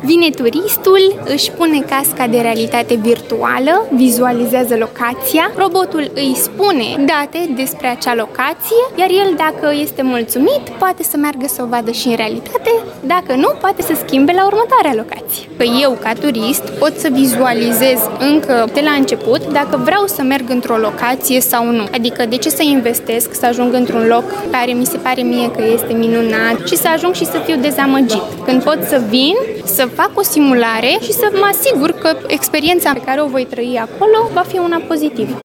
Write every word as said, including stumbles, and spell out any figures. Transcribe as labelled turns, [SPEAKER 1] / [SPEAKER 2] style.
[SPEAKER 1] Vine turistul, își pune casca de realitate virtuală, vizualizează locația, robotul îi spune date despre acea locație, iar el, dacă este mulțumit, poate să meargă să o vadă și în realitate, dacă nu, poate să schimbe la următoarea locație. Că eu, ca turist, pot să vizualizez încă de la început dacă vreau să merg într-o locație sau nu. Adică de ce să investesc, să ajung într-un loc care mi se pare mie că este minunat și să ajung și să fiu dezamăgit. Când pot să vin, să fac o simulare și să mă asigur că experiența pe care o voi trăi acolo va fi una pozitivă.